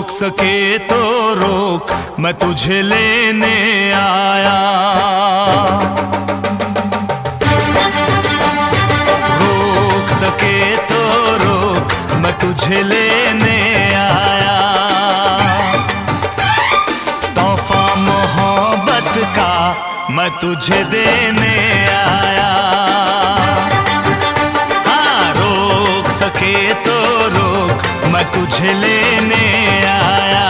रोक सके तो रोक, मैं तुझे लेने आया। रोक सके तो रोक, मैं तुझे लेने आया। तोहफा मोहब्बत का मैं तुझे देने आया। हाँ, रोक सके तो रोक, मैं तुझे लेने आया।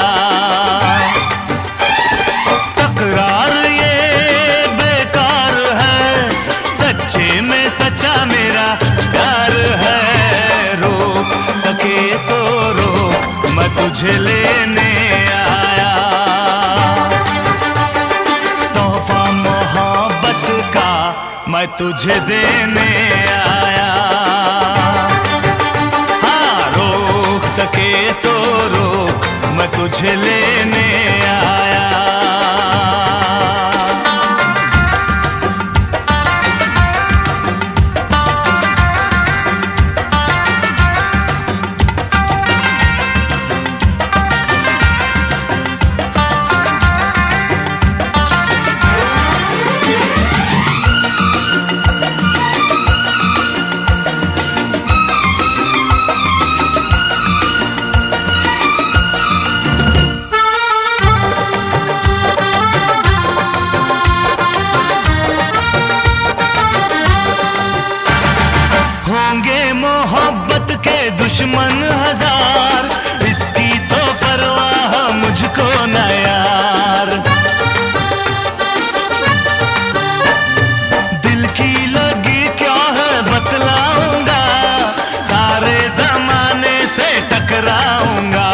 तकरार ये बेकार है, सच्चे में सच्चा मेरा प्यार है। रोक सके तो रोक, मैं तुझे लेने आया। तोहफा मोहब्बत का मैं तुझे देने आया। हाँ, रोक सके तो रोक, मैं तुझे लेने आया। मोहब्बत के दुश्मन हजार, इसकी तो परवाह मुझको न यार। दिल की लगी क्या है बतलाऊंगा, सारे जमाने से टकराऊंगा।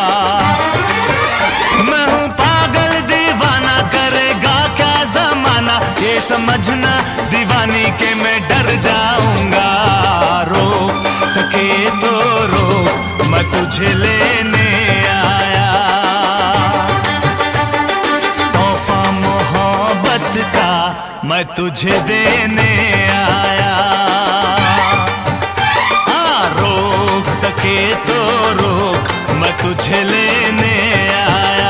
मैं हूँ पागल दीवाना, करेगा क्या जमाना, ये समझना दीवानी के मैं डर जाऊंगा। रोक सके तो रोक, मैं तुझे लेने आया। तोहफा मोहब्बत का मैं तुझे देने आया। हाँ, रोक सके तो रोक, मैं तुझे लेने आया।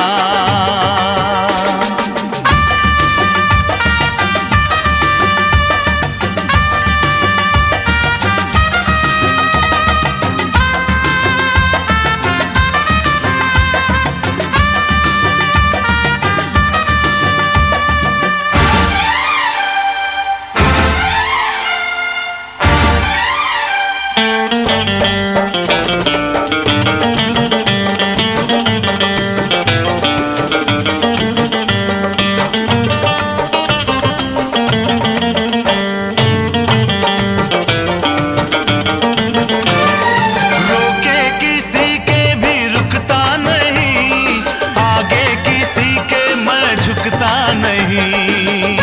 नहीं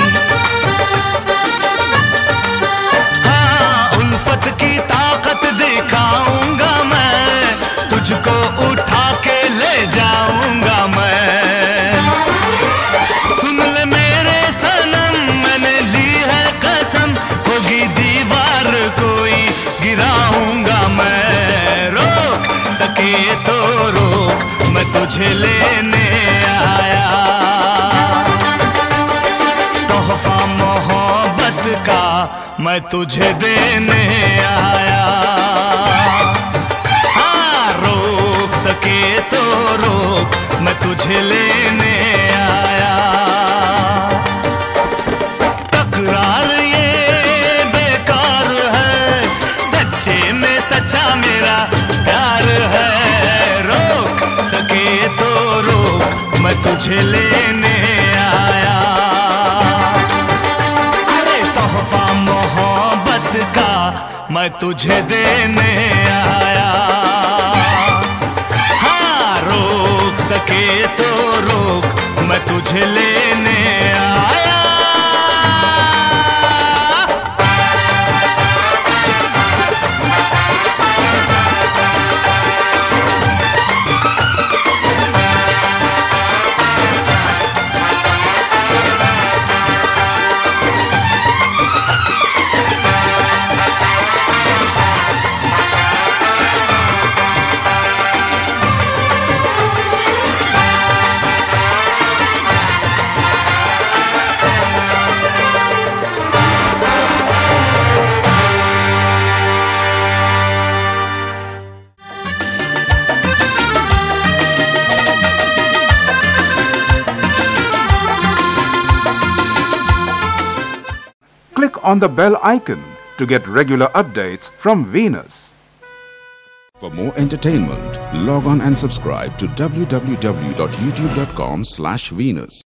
हाँ, उल्फत की ताकत दिखाऊंगा मैं, तुझको उठा के ले जाऊंगा मैं। सुन ले मेरे सनम, मैंने ली है कसम, होगी दीवार कोई गिराऊंगा मैं। रोक सके तो रोक, मैं तुझे लेने आया। तोहफा मोहब्बत का मैं तुझे देने आया। हाँ, रोक सके तो रोक, मैं तुझे लेने आया। तकरार ये बेकार है, सच्चे में सच्चा मेरा प्यार है। रोक सके तो रोक, मैं तुझे लेने आया। मैं तुझे देने आया। हाँ, रोक सके तो रोक, मैं तुझे लेने आया। on the bell icon to get regular updates from Venus. For more entertainment, log on and subscribe to www.youtube.com/Venus.